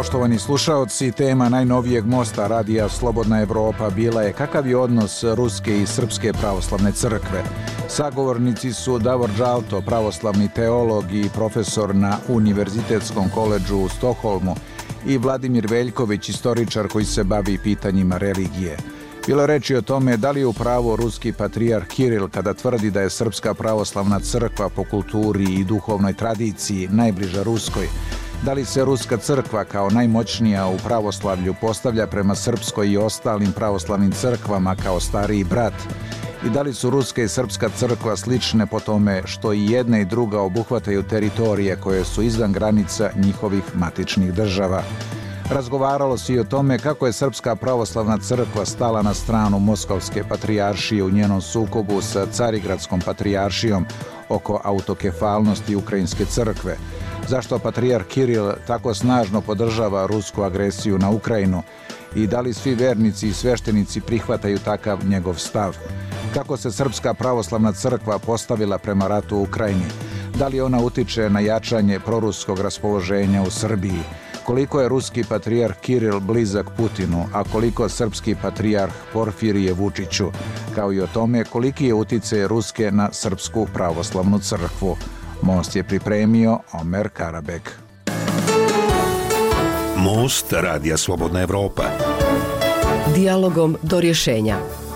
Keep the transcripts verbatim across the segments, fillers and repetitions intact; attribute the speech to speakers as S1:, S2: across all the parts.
S1: Poštovani slušaoci, tema najnovijeg mosta radija Slobodna Evropa bila je kakav je odnos Ruske i Srpske pravoslavne crkve. Sagovornici su Davor Džalto, pravoslavni teolog i profesor na Univerzitetskom koledžu u Stokholmu, i Vladimir Veljković, istoričar koji se bavi pitanjima religije. Bilo je reči o tome da li je u pravu ruski patrijarh Kiril kada tvrdi da je Srpska pravoslavna crkva po kulturi i duhovnoj tradiciji najbliža ruskoj. Da li se Ruska crkva kao najmoćnija u pravoslavlju postavlja prema Srpskoj i ostalim pravoslavnim crkvama kao stariji brat? I da li su Ruska i Srpska crkva slične po tome što i jedna i druga obuhvataju teritorije koje su izvan granica njihovih matičnih država? Razgovaralo se i o tome kako je Srpska pravoslavna crkva stala na stranu Moskovske patrijaršije u njenom sukobu sa Carigradskom patrijaršijom oko autokefalnosti Ukrajinske crkve. Zašto patrijarh Kiril tako snažno podržava rusku agresiju na Ukrajinu i da li svi vernici i sveštenici prihvataju takav njegov stav? Kako se Srpska pravoslavna crkva postavila prema ratu u Ukrajini? Da li ona utiče na jačanje proruskog raspoloženja u Srbiji? Koliko je ruski patrijarh Kiril blizak Putinu, a koliko srpski patrijarh Porfirije Vučiću, kao i o tome koliki je uticaj Ruske na Srpsku pravoslavnu crkvu? Most je pripremio Omer Karabek.
S2: Most radija Slobodna Evropa.
S3: Dijalogom do rješenja.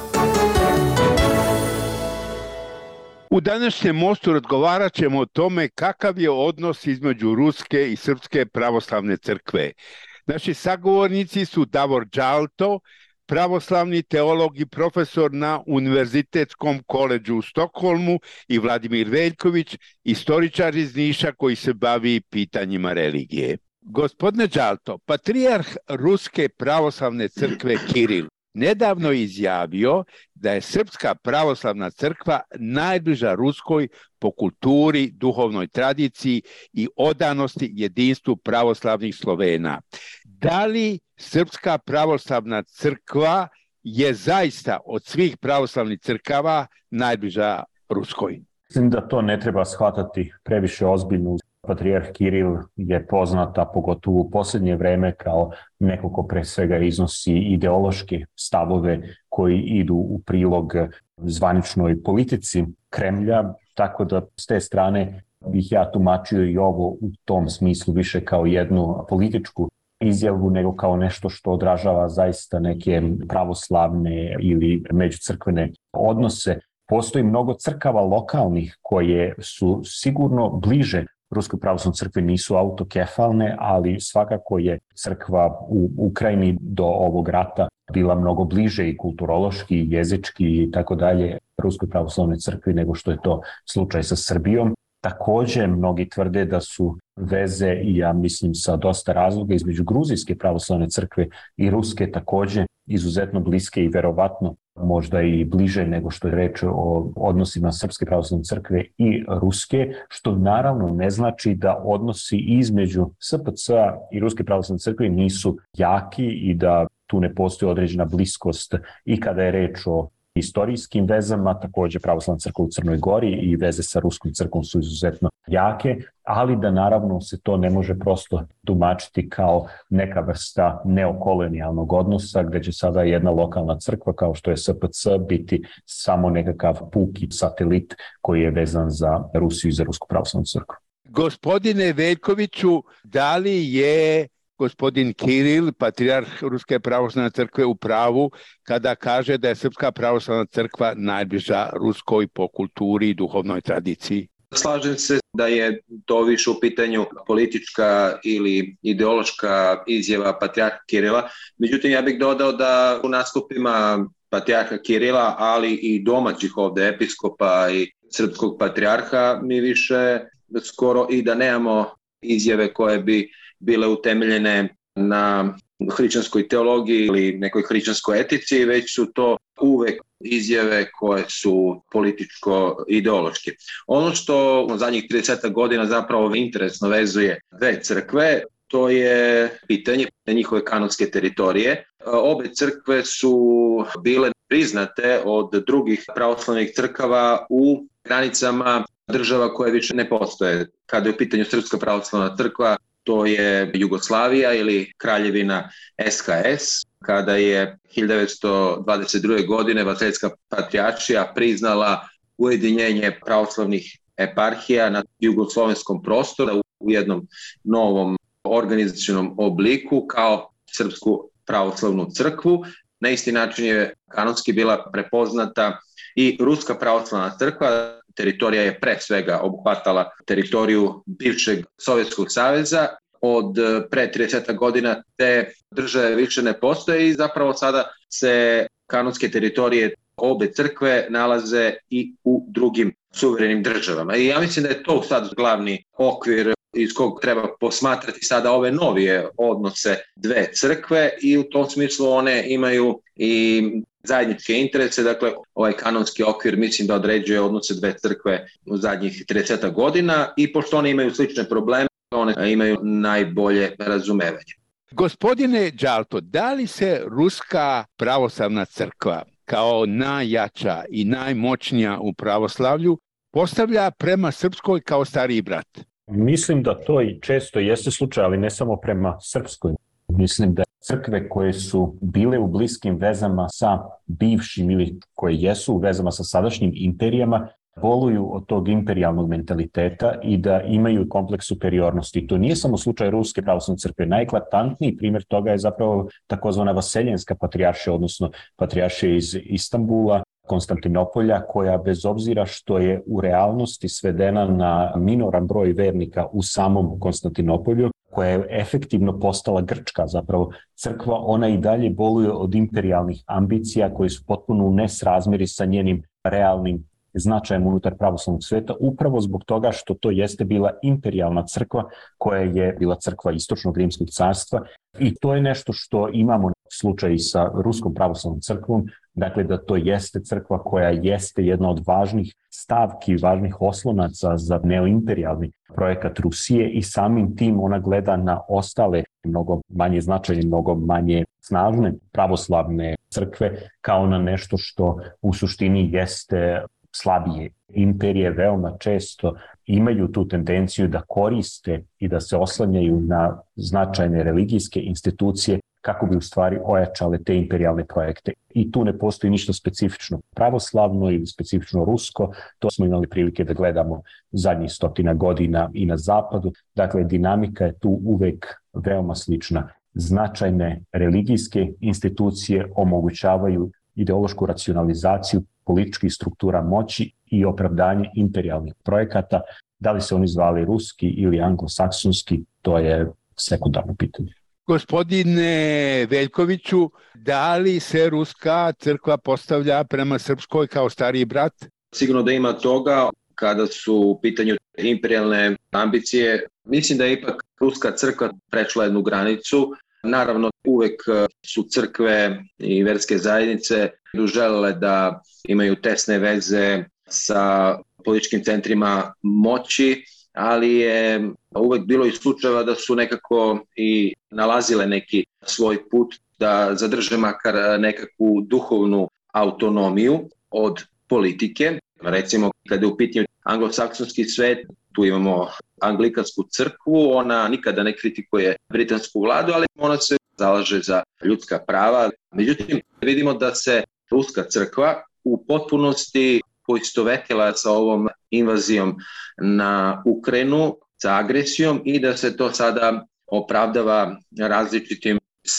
S4: U današnjem mostu razgovarat ćemo o tome kakav je odnos između Ruske i Srpske pravoslavne crkve. Naši sagovornici su Davor Džalto, pravoslavni teolog i profesor na Univerzitetskom koledžu u Stokholmu, i Vladimir Veljković, istoričar iz Niša koji se bavi pitanjima religije. Gospodine Džalto, patrijarh Ruske pravoslavne crkve Kiril nedavno izjavio da je Srpska pravoslavna crkva najbliža Ruskoj po kulturi, duhovnoj tradiciji i odanosti jedinstvu pravoslavnih Slovena. Da li Srpska pravoslavna crkva je zaista od svih pravoslavnih crkava najbliža Ruskoj?
S5: Mislim da to ne treba shvatati previše ozbiljno. Patrijarh Kiril je poznata, pogotovo u posljednje vreme, kao neko ko pre svega iznosi ideološke stavove koji idu u prilog zvaničnoj politici Kremlja, tako da s te strane bih ja tumačio i ovo u tom smislu više kao jednu političku izjavu nego kao nešto što odražava zaista neke pravoslavne ili međucrkvene odnose. Postoji mnogo crkava lokalnih koje su sigurno bliže Ruskoj pravoslavnoj crkvi, nisu autokefalne, ali svakako je crkva u Ukrajini do ovog rata bila mnogo bliže i kulturološki, i jezički i tako dalje Ruskoj pravoslavnoj crkvi nego što je to slučaj sa Srbijom. Također, mnogi tvrde da su veze, i ja mislim sa dosta razloga, između Gruzijske pravoslavne crkve i Ruske također izuzetno bliske i verovatno možda i bliže nego što je reč o odnosima Srpske pravoslavne crkve i Ruske, što naravno ne znači da odnosi između S P C-a i Ruske pravoslavne crkve nisu jaki i da tu ne postoji određena bliskost i kada je reč o istorijskim vezama. Također pravoslavna crkva u Crnoj Gori i veze sa Ruskom crkvom su izuzetno jake, ali da naravno se to ne može prosto tumačiti kao neka vrsta neokolonijalnog odnosa gdje će sada jedna lokalna crkva kao što je S P C biti samo nekakav puki satelit koji je vezan za Rusiju i za Rusku pravoslavnu crkvu.
S4: Gospodine Veljkoviću, da li je gospodin Kiril, patrijarh Ruske pravoslavne crkve, u pravu kada kaže da je Srpska pravoslavna crkva najbliža Ruskoj po kulturi i duhovnoj tradiciji?
S6: Slažem se da je to više u pitanju politička ili ideološka izjava patrijarha Kirila. Međutim, ja bih dodao da u nastupima patrijarha Kirila, ali i domaćih ovdje episkopa i srpskog patrijarha, mi više skoro i da nemamo izjave koje bi bile utemeljene na hrišćanskoj teologiji ili nekoj hrišćanskoj etici, već su to uvek izjave koje su političko-ideološke. Ono što u zadnjih trideset godina zapravo interesno vezuje dve crkve, to je pitanje njihove kanonske teritorije. Obe crkve su bile priznate od drugih pravoslavnih crkava u granicama država koje više ne postoje. Kada je u pitanju Srpska pravoslavna crkva, to je Jugoslavija ili Kraljevina S H S, kada je hiljadu devetsto dvadeset druge. godine Vaseljenska patrijaršija priznala ujedinjenje pravoslavnih eparhija na jugoslovenskom prostoru u jednom novom organizacionom obliku kao Srpsku pravoslavnu crkvu. Na isti način je kanonski bila prepoznata i Ruska pravoslavna crkva. Teritorija je pre svega obuhvatala teritoriju bivšeg Sovjetskog saveza. Od pre trideset godina te države više ne postoje i zapravo sada se kanonske teritorije obe crkve nalaze i u drugim suverenim državama. I ja mislim da je to sad glavni okvir iz kog treba posmatrati sada ove novije odnose dve crkve i u tom smislu one imaju i zajedničke interese. Dakle, ovaj kanonski okvir mislim da određuje odnose dve crkve u zadnjih trideset godina i pošto one imaju slične probleme, one imaju najbolje razumevanje.
S4: Gospodine Đalto, da li se Ruska pravoslavna crkva kao najjača i najmoćnija u pravoslavlju postavlja prema Srpskoj kao stariji brat?
S5: Mislim da to i često jeste slučaj, ali ne samo prema Srpskoj. Mislim da crkve koje su bile u bliskim vezama sa bivšim ili koje jesu u vezama sa sadašnjim imperijama boluju od tog imperijalnog mentaliteta i da imaju kompleks superiornosti. To nije samo slučaj Ruske pravoslavne crkve. Najeklatantniji primjer toga je zapravo takozvana Vaseljenska patrijaršija, odnosno patrijaršija iz Istanbula, Konstantinopolja, koja bez obzira što je u realnosti svedena na minoran broj vernika u samom Konstantinopolju, koja je efektivno postala grčka zapravo crkva, ona i dalje boluje od imperijalnih ambicija koje su potpuno u nesrazmjeri sa njenim realnim značajem unutar pravoslavnog sveta, upravo zbog toga što to jeste bila imperijalna crkva koja je bila crkva Istočnog rimskog carstva i to je nešto što imamo slučaj sa Ruskom pravoslavnom crkvom, dakle da to jeste crkva koja jeste jedna od važnih stavki, važnih oslonaca za neoimperijalni projekat Rusije i samim tim ona gleda na ostale mnogo manje značajne, mnogo manje snažne pravoslavne crkve kao na nešto što u suštini jeste slabije. Imperije veoma često imaju tu tendenciju da koriste i da se oslanjaju na značajne religijske institucije kako bi u stvari ojačale te imperijalne projekte. I tu ne postoji ništa specifično pravoslavno ili specifično rusko. To smo imali prilike da gledamo zadnjih stotina godina i na zapadu. Dakle, dinamika je tu uvek veoma slična. Značajne religijske institucije omogućavaju ideološku racionalizaciju političkih struktura moći i opravdanje imperijalnih projekata. Da li se oni zvali ruski ili anglosaksonski, to je sekundarno pitanje.
S4: Gospodine Veljkoviću, da li se Ruska crkva postavlja prema Srpskoj kao stariji brat?
S6: Sigurno da ima toga kada su u pitanju imperijalne ambicije. Mislim da je ipak Ruska crkva prešla jednu granicu. Naravno, uvek su crkve i verske zajednice želele da imaju tesne veze sa političkim centrima moći, ali je uvek bilo i slučajeva da su nekako i nalazile neki svoj put da zadrže makar nekakvu duhovnu autonomiju od politike. Recimo, kada je u pitanju anglosaksonski svet, tu imamo anglikansku crkvu, ona nikada ne kritikuje britansku vladu, ali ona se zalaže za ljudska prava. Međutim, vidimo da se Ruska crkva u potpunosti poistovetila sa ovom invazijom na Ukrajinu, sa agresijom i da se to sada opravdava različitim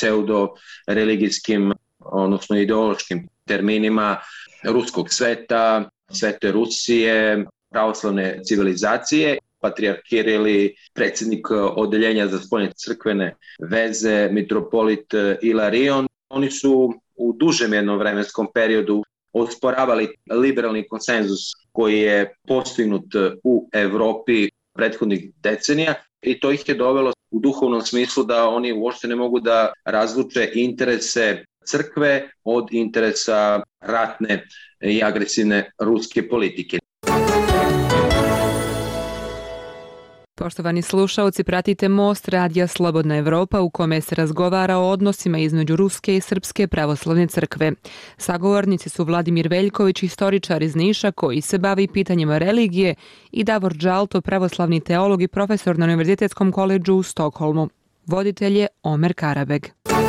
S6: pseudo-religijskim, odnosno ideološkim terminima ruskog sveta, Svete Rusije, pravoslavne civilizacije. Patrijarh Kiril, predsjednik odeljenja za spoljne crkvene veze, mitropolit Ilarion, oni su u dužem jednom vremenskom periodu osporavali liberalni konsenzus koji je postignut u Evropi prethodnih decenija i to ih je dovelo u duhovnom smislu da oni uopšte ne mogu da razluče interese crkve od interesa ratne i agresivne ruske politike.
S7: Poštovani slušaoci, pratite Most radija Slobodna Evropa u kome se razgovara o odnosima između Ruske i Srpske pravoslavne crkve. Sagovornici su Vladimir Veljković, istoričar iz Niša koji se bavi pitanjima religije, i Davor Džalto, pravoslavni teolog i profesor na Univerzitetskom koledžu u Stokholmu. Voditelj je Omer Karabeg.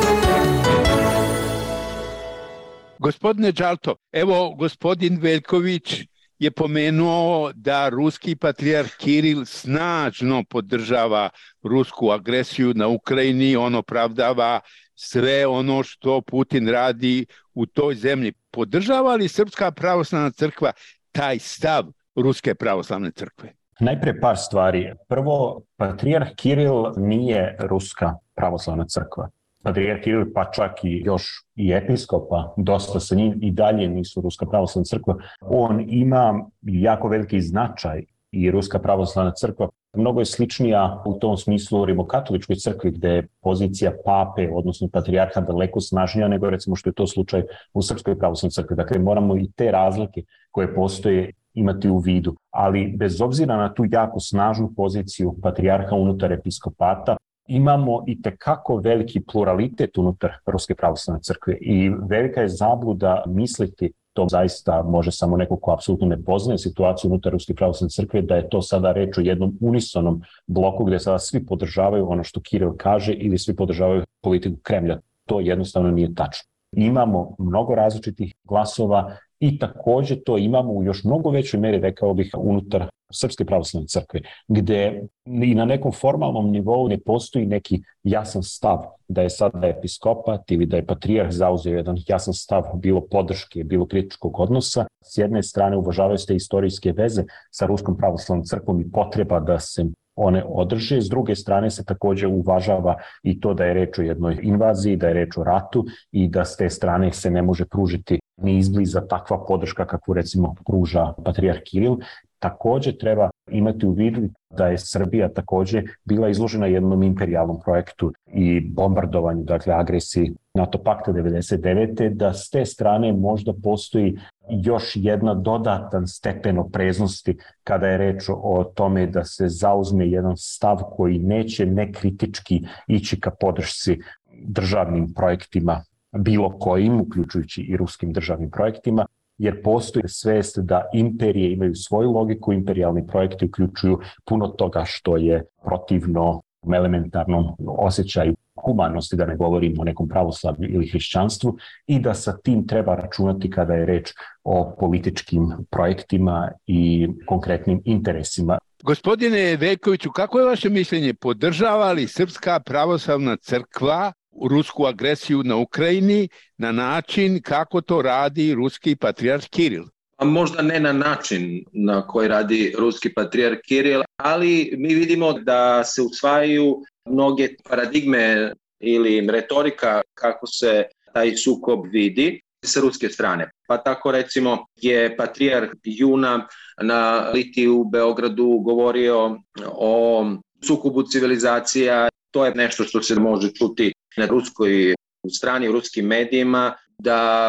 S4: Gospodine Džalto, evo gospodin Veljković je pomenuo da ruski patrijarh Kiril snažno podržava rusku agresiju na Ukrajini, on opravdava sve ono što Putin radi u toj zemlji. Podržava li Srpska pravoslavna crkva taj stav Ruske pravoslavne crkve?
S5: Najprije par stvari. Prvo, patrijarh Kiril nije Ruska pravoslavna crkva. Patrijarh Kiril, pa čak i još i episkopa, dosta sa njim i dalje nisu Ruska pravoslavna crkva. On ima jako veliki značaj i Ruska pravoslavna crkva mnogo je sličnija u tom smislu rimokatoličkoj crkvi, gde je pozicija pape, odnosno patrijarha, daleko snažnija nego recimo što je to slučaj u Srpskoj pravoslavnoj crkvi. Dakle, moramo i te razlike koje postoje imati u vidu. Ali bez obzira na tu jako snažnu poziciju patrijarha unutar episkopata, imamo i tekako veliki pluralitet unutar Ruske pravoslavne crkve i velika je zabluda misliti, to zaista može samo neko ko apsolutno ne poznaje situaciju unutar Ruske pravoslavne crkve, da je to sada reč o jednom unisonom bloku gde sada svi podržavaju ono što Kiril kaže ili svi podržavaju politiku Kremlja. To jednostavno nije tačno. Imamo mnogo različitih glasova i takođe to imamo u još mnogo većoj meri, rekao bih, unutar Srpske pravoslavne crkve, gde i na nekom formalnom nivou ne postoji neki jasan stav da je sada episkopat ili da je patrijarh zauzeo jedan jasan stav bilo podrške, bilo kritičkog odnosa. S jedne strane uvažavaju se istorijske veze sa Ruskom pravoslavnom crkvom i potreba da se one održe. S druge strane se takođe uvažava i to da je reč o jednoj invaziji, da je reč o ratu i da s te strane se ne može pružiti ni izbliza takva podrška kakvu recimo pruža patrijarh Kiril. Takođe treba imati u vidu da je Srbija takođe bila izložena jednom imperijalnom projektu i bombardovanju, dakle agresiji NATO pakta devedeset devete. Da s te strane možda postoji još jedna dodatan stepen opreznosti kada je reč o tome da se zauzme jedan stav koji neće nekritički ići ka podršci državnim projektima, bilo kojim, uključujući i ruskim državnim projektima, jer postoji svest da imperije imaju svoju logiku, imperijalni projekti uključuju puno toga što je protivno elementarnom osjećaju humanosti, da ne govorimo o nekom pravoslavlju ili hrišćanstvu, i da sa tim treba računati kada je reč o političkim projektima i konkretnim interesima.
S4: Gospodine Veljkoviću, kako je vaše mišljenje? Podržava li Srpska pravoslavna crkva rusku agresiju na Ukrajini na način kako to radi ruski patrijarh Kiril?
S6: A možda ne na način na koji radi ruski patrijarh Kiril, ali mi vidimo da se usvajaju mnoge paradigme ili retorika kako se taj sukob vidi sa ruske strane. Pa tako recimo je patrijarh juna na Litiji u Beogradu govorio o sukobu civilizacija. To je nešto što se može čuti na ruskoj strani, u ruskim medijima, da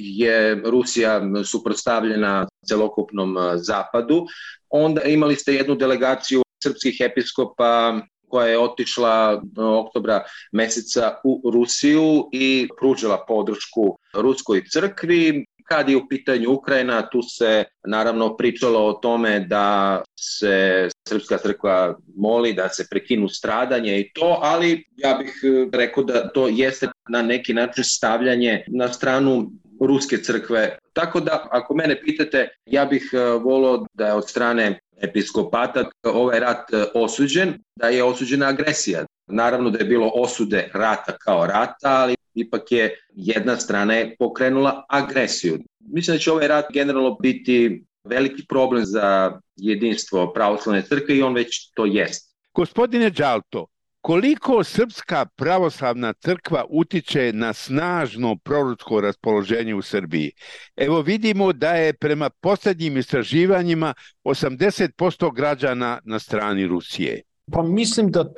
S6: je Rusija suprotstavljena celokupnom zapadu. Onda imali ste jednu delegaciju srpskih episkopa koja je otišla oktobra meseca u Rusiju i pružila podršku ruskoj crkvi. Kad je u pitanju Ukrajina, tu se naravno pričalo o tome da se Srpska crkva moli da se prekinu stradanje i to, ali ja bih rekao da to jeste na neki način stavljanje na stranu ruske crkve. Tako da, ako mene pitate, ja bih volio da je od strane episkopata ovaj rat osuđen, da je osuđena agresija. Naravno da je bilo osude rata kao rata, ali ipak je jedna strana je pokrenula agresiju. Mislim da će ovaj rat generalno biti veliki problem za jedinstvo pravoslavne crkve i on već to jest.
S4: Gospodine Džalto, koliko Srpska pravoslavna crkva utiče na snažno prorusko raspoloženje u Srbiji? Evo vidimo da je prema poslednjim istraživanjima osamdeset posto građana na strani Rusije.
S5: Pa mislim da tu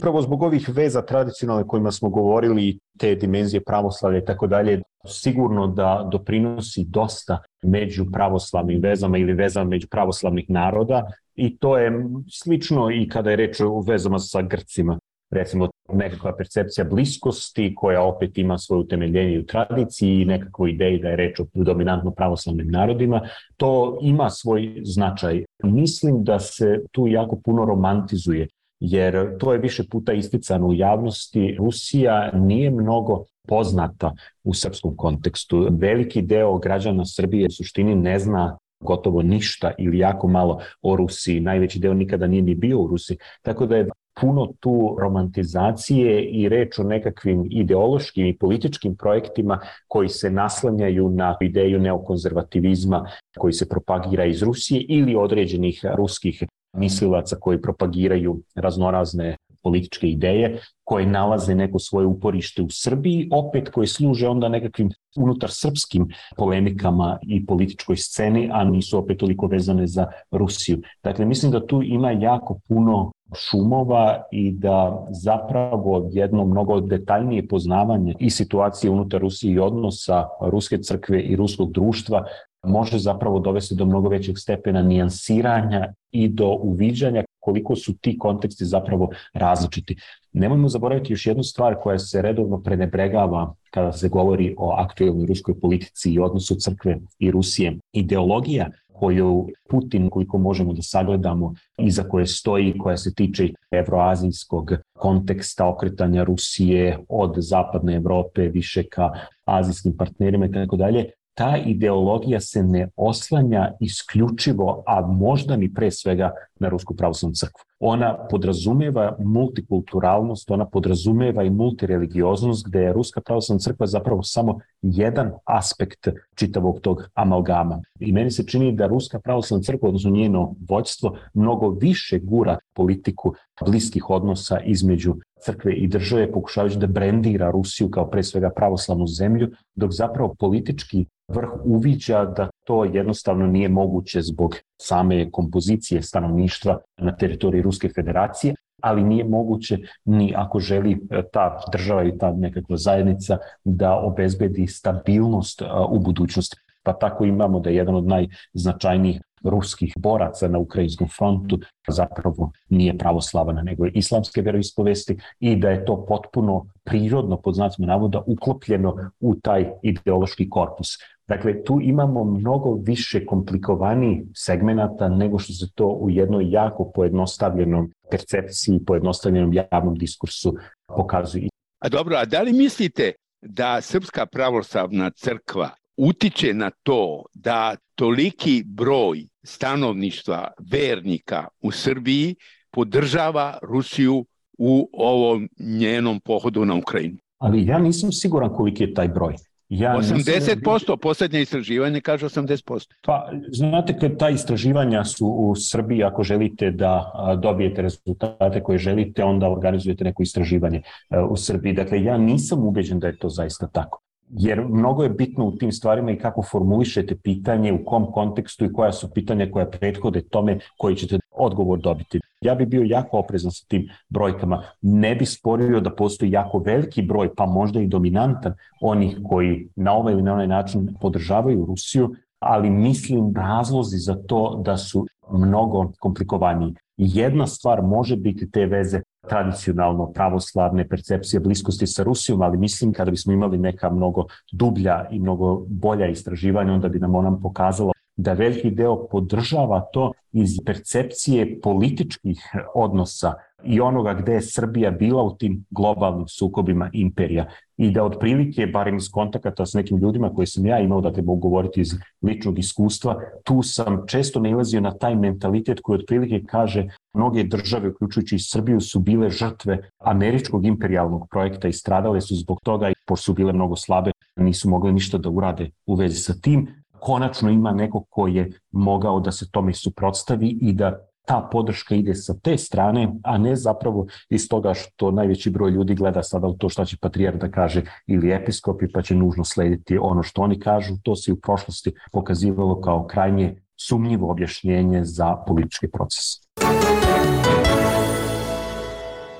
S5: Upravo zbog ovih veza tradicionalne kojima smo govorili, te dimenzije pravoslavlja i tako dalje, sigurno da doprinosi dosta među pravoslavnim vezama ili vezama među pravoslavnih naroda i to je slično i kada je reč o vezama sa Grcima. Recimo nekakva percepcija bliskosti koja opet ima svoje utemeljenje u tradiciji i nekakvu ideju da je reč o dominantno pravoslavnim narodima, to ima svoj značaj. Mislim da se tu jako puno romantizuje, jer to je više puta isticano u javnosti. Rusija nije mnogo poznata u srpskom kontekstu. Veliki deo građana Srbije u suštini ne zna gotovo ništa ili jako malo o Rusiji. Najveći deo nikada nije ni bio u Rusiji. Tako da je puno tu romantizacije i reč o nekakvim ideološkim i političkim projektima koji se naslanjaju na ideju neokonzervativizma koji se propagira iz Rusije ili određenih ruskih mislilaca koji propagiraju raznorazne političke ideje, koje nalaze neko svoje uporište u Srbiji, opet koje služe onda nekakvim unutar srpskim polemikama i političkoj sceni, a nisu opet toliko vezane za Rusiju. Dakle, mislim da tu ima jako puno šumova i da zapravo jedno mnogo detaljnije poznavanje i situacije unutar Rusije i odnosa ruske crkve i ruskog društva može zapravo dovesti do mnogo većeg stepena nijansiranja i do uviđanja koliko su ti konteksti zapravo različiti. Nemojmo zaboraviti još jednu stvar koja se redovno prenebregava kada se govori o aktuelnoj ruskoj politici i odnosu crkve i Rusije. Ideologija koju Putin, koliko možemo da sagledamo, iza koje stoji, koja se tiče evroazijskog konteksta okretanja Rusije od zapadne Evrope više ka azijskim partnerima i tako dalje, ta ideologija se ne oslanja isključivo, a možda ni pre svega na Rusku pravoslavnu crkvu. Ona podrazumeva multikulturalnost, ona podrazumeva i multireligioznost, gde je Ruska pravoslavna crkva zapravo samo jedan aspekt čitavog tog amalgama. I meni se čini da Ruska pravoslavna crkva, odnosno njeno vođstvo, mnogo više gura politiku bliskih odnosa između crkve i države, pokušavajući da brendira Rusiju kao pre svega pravoslavnu zemlju, dok zapravo politički vrh uviđa da to jednostavno nije moguće zbog same kompozicije stanovništva na teritoriji Ruske federacije, ali nije moguće ni ako želi ta država i ta nekakva zajednica da obezbedi stabilnost u budućnosti. Pa tako imamo da je jedan od najznačajnijih ruskih boraca na ukrajinskom frontu zapravo nije pravoslavan, nego je islamske veroispovesti i da je to potpuno prirodno, pod znacima navoda, uklopljeno u taj ideološki korpus. Dakle, tu imamo mnogo više komplikovanih segmenata nego što se to u jednoj jako pojednostavljenom percepciji, pojednostavljenom javnom diskursu pokazuje.
S4: A dobro, a da li mislite da Srpska pravoslavna crkva utiče na to da toliki broj stanovništva vernika u Srbiji podržava Rusiju u ovom njenom pohodu na Ukrajinu?
S5: Ali ja nisam siguran koliki je taj broj. Ja
S4: osamdeset posto, posljednje istraživanje kaže osamdeset posto.
S5: Pa, znate, kad ta istraživanja su u Srbiji, ako želite da dobijete rezultate koje želite, onda organizujete neko istraživanje u Srbiji. Dakle, ja nisam ubeđen da je to zaista tako. Jer mnogo je bitno u tim stvarima i kako formulišete pitanje, u kom kontekstu i koja su pitanja koja prethode tome koji ćete odgovor dobiti. Ja bi bio jako oprezan sa tim brojkama. Ne bi sporio da postoji jako veliki broj, pa možda i dominantan, onih koji na ovaj ili na onaj način podržavaju Rusiju, ali mislim razlozi za to da su mnogo komplikovaniji. Jedna stvar može biti te veze tradicionalno pravoslavne percepcije bliskosti sa Rusijom, ali mislim kada bismo imali neka mnogo dublja i mnogo bolja istraživanja, onda bi nam ona pokazala da veliki deo podržava to iz percepcije političkih odnosa i onoga gde je Srbija bila u tim globalnim sukobima imperija. I da otprilike, barem iz kontakata s nekim ljudima koje sam ja imao, da te mogu govoriti iz ličnog iskustva, tu sam često nailazio na taj mentalitet koji otprilike kaže mnoge države, uključujući i Srbiju, su bile žrtve američkog imperijalnog projekta i stradale su zbog toga i pošto su bile mnogo slabe, nisu mogle ništa da urade u vezi sa tim. Konačno ima neko ko je mogao da se tome suprotstavi i da ta podrška ide sa te strane, a ne zapravo iz toga što najveći broj ljudi gleda sada u to šta će patrijarh da kaže ili episkopi, pa će nužno slediti ono što oni kažu. To se u prošlosti pokazivalo kao krajnje sumnjivo objašnjenje za politički proces.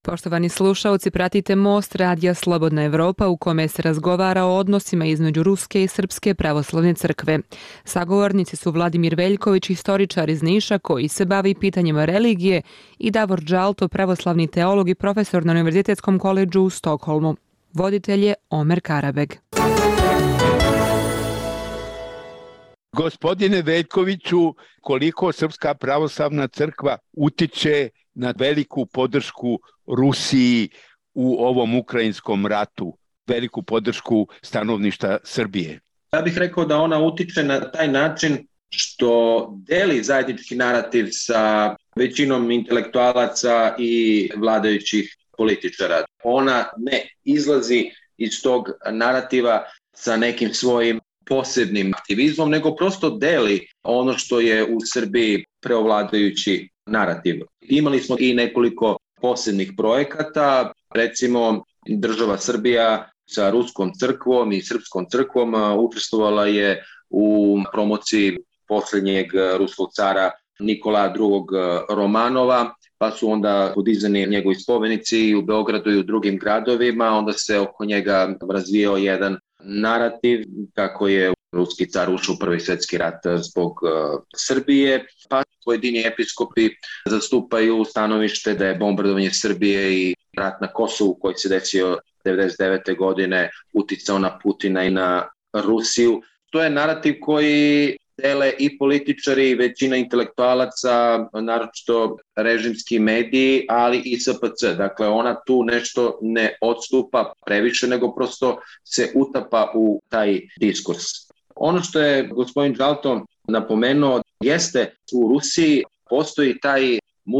S7: Poštovani slušaoci, pratite Most radija Slobodna Evropa u kome se razgovara o odnosima između Ruske i Srpske pravoslavne crkve. Sagovornici su Vladimir Veljković, historičar iz Niša koji se bavi pitanjima religije, i Davor Džalto, pravoslavni teolog i profesor na Univerzitetskom koledžu u Stokholmu. Voditelj je Omer Karabeg.
S4: Gospodine Veljkoviću, koliko Srpska pravoslavna crkva utiče na veliku podršku Rusiji u ovom ukrajinskom ratu, veliku podršku stanovništva Srbije?
S6: Ja bih rekao da ona utiče na taj način što deli zajednički narativ sa većinom intelektualaca i vladajućih političara. Ona ne izlazi iz tog narativa sa nekim svojim posebnim aktivizmom, nego prosto deli ono što je u Srbiji preovladajući narativ. Imali smo i nekoliko posebnih projekata, recimo država Srbija sa Ruskom crkvom i Srpskom crkvom učestvovala je u promociji posljednjeg ruskog cara Nikola drugog. Romanova, pa su onda podizani njegovi spomenici u Beogradu i u drugim gradovima, onda se oko njega razvijao jedan narativ kako je ruski car ušao u Prvi svjetski rat zbog uh, Srbije, pa pojedini episkopi zastupaju stanovište da je bombardovanje Srbije i rat na Kosovu koji se desio devedeset devete godine uticao na Putina i na Rusiju. To je narativ koji dele i političari i većina intelektualaca, naročito režimski mediji, ali i S P C. Dakle, ona tu nešto ne odstupa previše, nego prosto se utapa u taj diskurs. Ono što je gospodin Džalto napomenuo jeste u Rusiji postoji taj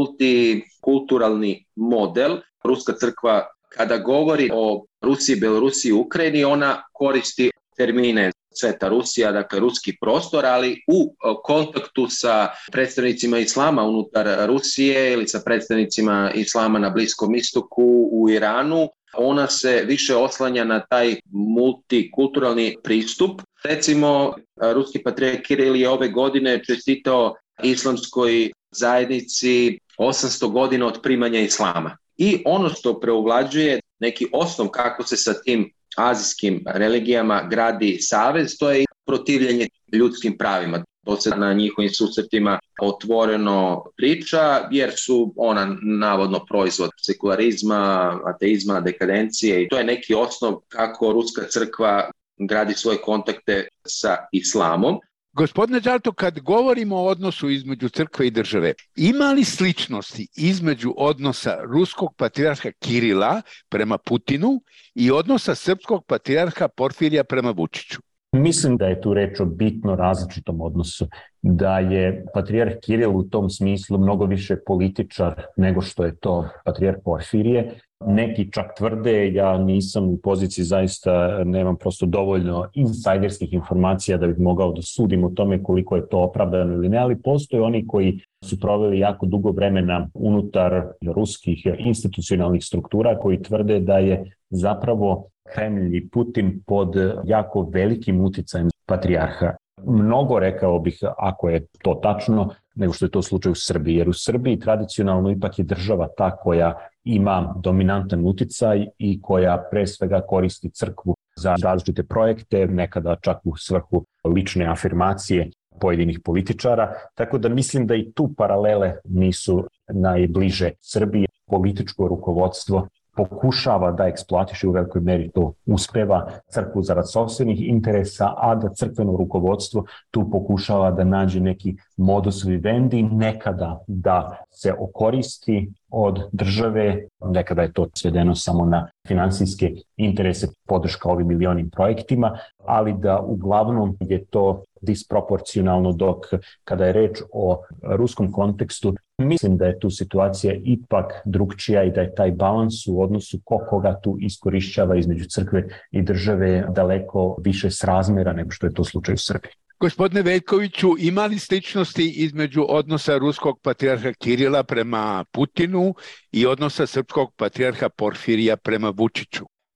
S6: multikulturalni model. Ruska crkva kada govori o Rusiji, Belorusiji i Ukrajini, ona koristi termine Sveta Rusija, dakle ruski prostor, ali u kontaktu sa predstavnicima islama unutar Rusije ili sa predstavnicima islama na Bliskom istoku, u Iranu, ona se više oslanja na taj multikulturalni pristup. Recimo, ruski patrijarh Kiril je ove godine čestitao islamskoj zajednici osamsto godina od primanja islama. I ono što preovlađuje neki osnov kako se sa tim azijskim religijama gradi savez, to je protivljenje ljudskim pravima. To se na njihovim susretima otvoreno priča, jer su ona navodno proizvod sekularizma, ateizma, dekadencije, i to je neki osnov kako ruska crkva gradi svoje kontakte sa islamom.
S4: Gospodine Džalto, kad govorimo o odnosu između crkve i države, ima li sličnosti između odnosa ruskog patrijarha Kirila prema Putinu i odnosa srpskog patrijarha Porfirija prema Vučiću?
S5: Mislim da je tu reč o bitno različitom odnosu, da je patrijarh Kiril u tom smislu mnogo više političar nego što je to patrijarh Porfirije. Neki čak tvrde, ja nisam u poziciji, zaista nemam prosto dovoljno insajderskih informacija da bih mogao da sudim o tome koliko je to opravdano ili ne, ali postoje oni koji su proveli jako dugo vremena unutar ruskih institucionalnih struktura koji tvrde da je zapravo Kremlj i Putin pod jako velikim uticajem patrijarha. Mnogo, rekao bih, ako je to tačno, nego što je to slučaj u Srbiji. Jer u Srbiji tradicionalno ipak je država ta koja ima dominantan uticaj i koja pre svega koristi crkvu za različite projekte, nekada čak u svrhu lične afirmacije pojedinih političara. Tako da mislim da i tu paralele nisu najbliže. Srbiji političko rukovodstvo pokušava da eksploatiše, u velikoj meri to uspeva, crkvu zarad sopstvenih interesa, a da crkveno rukovodstvo tu pokušava da nađe neki modus vivendi, nekada da se okoristi od države, nekada je to svedeno samo na finansijske interese, podrška ovim milionim projektima, ali da uglavnom je to disproporcionalno, dok kada je reč o ruskom kontekstu, mislim da je tu situacija ipak drugčija i da je taj balans u odnosu ko koga tu iskorišćava između crkve i države daleko više srazmera nego što je to slučaj u Srbiji.
S4: Gospodine Veljkoviću, ima li sličnosti između odnosa ruskog patrijarha Kirila prema Putinu i odnosa srpskog patrijarha Porfirija prema Vučiću?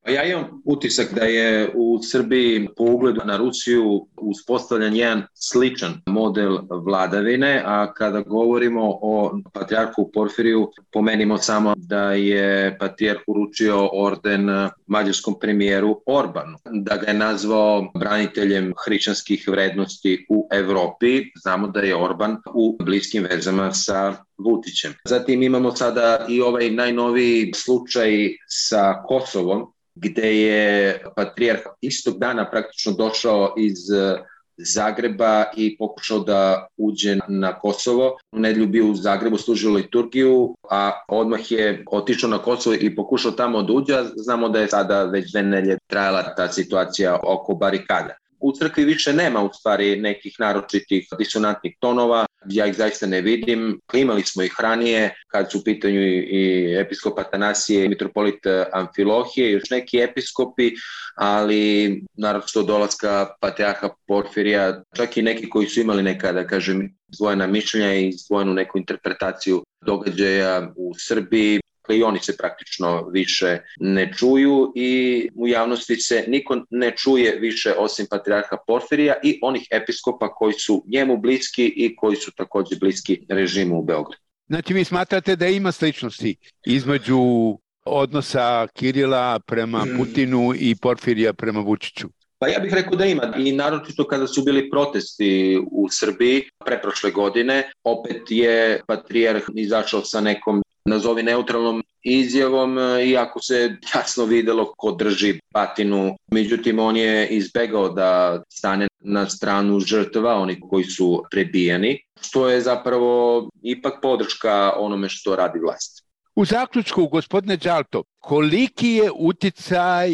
S6: Ja imam utisak da je u Srbiji po ugledu na Rusiju uspostavljen jedan sličan model vladavine, a kada govorimo o patrijarhu Porfiriju, pomenimo samo da je patrijarh uručio orden mađarskom premijeru Orbanu, da ga je nazvao braniteljem hrišćanskih vrednosti u Evropi. Znamo da je Orban u bliskim vezama sa Vučićem. Zatim imamo sada i ovaj najnoviji slučaj sa Kosovom, gde je patrijarh istog dana praktično došao iz Zagreba i pokušao da uđe na Kosovo. U nedelju bio u Zagrebu, služio liturgiju, a odmah je otišao na Kosovo i pokušao tamo da uđe. Znamo da je sada već dve nedelje trajala ta situacija oko barikada. U crkvi više nema u stvari nekih naročitih disonantnih tonova, ja ih zaista ne vidim. Imali smo ih ranije kad su u pitanju i episkop Atanasije i mitropolit Amfilohije i još neki episkopi, ali naročito dolaska patrijarha Porfirija, čak i neki koji su imali neka, da kažem, izdvojena mišljenja i izdvojenu neku interpretaciju događaja u Srbiji, i oni se praktično više ne čuju i u javnosti se niko ne čuje više osim patrijarha Porfirija i onih episkopa koji su njemu bliski i koji su također bliski režimu u Beogradu.
S4: Znači vi smatrate da ima sličnosti između odnosa Kirila prema Putinu i Porfirija prema Vučiću?
S6: Pa ja bih rekao da ima, i naročito kada su bili protesti u Srbiji preprošle godine, opet je patrijarh izašao sa nekom, nazovi, neutralnom izjavom, iako se jasno videlo ko drži batinu. Međutim, on je izbegao da stane na stranu žrtva, oni koji su prebijeni, što je zapravo ipak podrška onome što radi vlast.
S4: U zaključku, gospodine Đalto, koliki je uticaj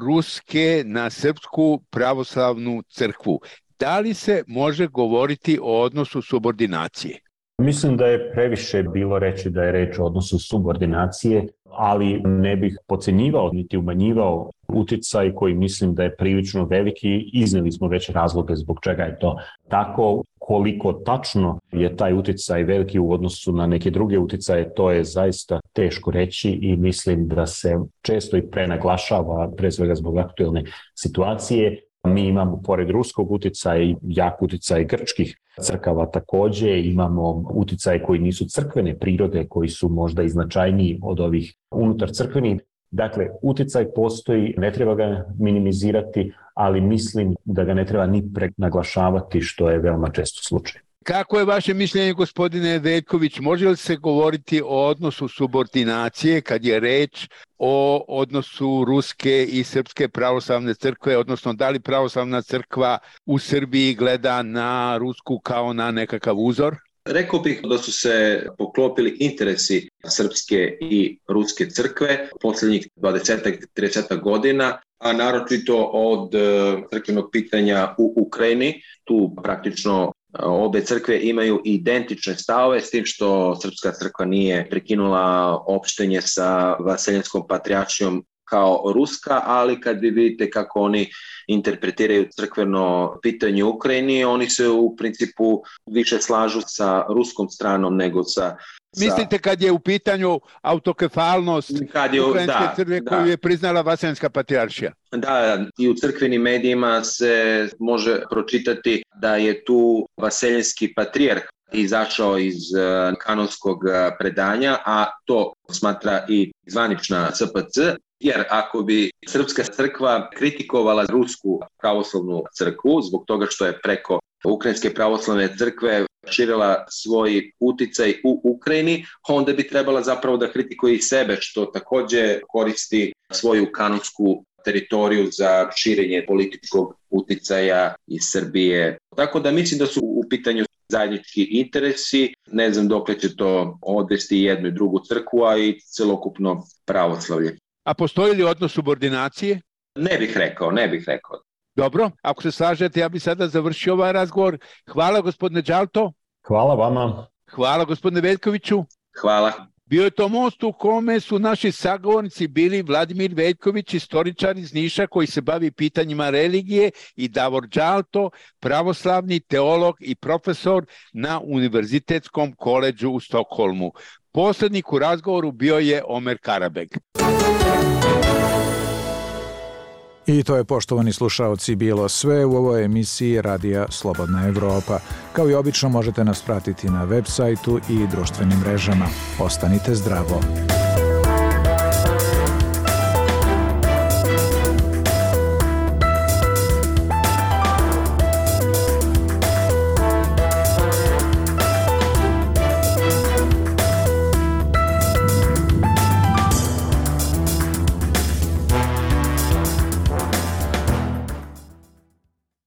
S4: Ruske na Srpsku pravoslavnu crkvu? Da li se može govoriti o odnosu subordinacije?
S5: Mislim da je previše bilo reći da je reč o odnosu subordinacije, ali ne bih podcenjivao niti umanjivao uticaj koji mislim da je prilično veliki. Iznijeli smo već razloge zbog čega je to tako. Koliko tačno je taj uticaj veliki u odnosu na neke druge uticaje, to je zaista teško reći i mislim da se često i prenaglašava, pre svega zbog aktuelne situacije. Mi imamo, pored ruskog uticaja, i jak uticaj grčkih crkava također, imamo uticaje koji nisu crkvene prirode, koji su možda i značajniji od ovih unutar crkvenih. Dakle, uticaj postoji, ne treba ga minimizirati, ali mislim da ga ne treba ni prenaglašavati, što je veoma često slučaj.
S4: Kako je vaše mišljenje, gospodine Veljković, može li se govoriti o odnosu subordinacije kad je reč o odnosu Ruske i Srpske pravoslavne crkve, odnosno da li pravoslavna crkva u Srbiji gleda na Rusku kao na nekakav uzor?
S6: Rekao bih da su se poklopili interesi Srpske i Ruske crkve posljednjih dvadeset do trideset godina, a naročito od crkvenog pitanja u Ukrajini. Tu praktično obe crkve imaju identične stavove, s tim što Srpska crkva nije prekinula opštenje sa Vaseljenskom patrijaršijom kao Ruska, ali kad vi vidite kako oni interpretiraju crkveno pitanje u Ukrajini, oni se u principu više slažu sa ruskom stranom nego sa...
S4: Mislite kad je u pitanju autokefalnost je, ukrajinske da, crkve da. koju je priznala Vaseljenska patrijaršija?
S6: Da, i u crkvenim medijima se može pročitati da je tu Vaseljenski patrijarh izašao iz kanonskog predanja, a to smatra i zvanična S P C, jer ako bi Srpska crkva kritikovala Rusku pravoslavnu crkvu zbog toga što je preko Ukrajinske pravoslavne crkve širila svoj uticaj u Ukrajini, onda bi trebala zapravo da kritikuje i sebe, što također koristi svoju kanonsku teritoriju za širenje političkog uticaja iz Srbije. Tako da mislim da su u pitanju zajednički interesi, ne znam dokle će to odvesti jednu i drugu crkvu, a i celokupno pravoslavlje.
S4: A postoji li odnos subordinacije?
S6: Ne bih rekao, ne bih rekao.
S4: Dobro, ako se slažete, ja bih sada završio ovaj razgovor. Hvala, gospodine Đalto.
S5: Hvala vama.
S4: Hvala, gospodine Veljkoviću.
S6: Hvala.
S4: Bio je to most u kome su naši sagovornici bili Vladimir Veljković, istoričar iz Niša koji se bavi pitanjima religije, i Davor Đalto, pravoslavni teolog i profesor na Univerzitetskom koledžu u Stokholmu. Poslednik u razgovoru bio je Omer Karabeg.
S1: I to je, poštovani slušaoci, bilo sve u ovoj emisiji Radija Slobodna Evropa. Kao i obično možete nas pratiti na web sajtu i društvenim mrežama. Ostanite zdravo.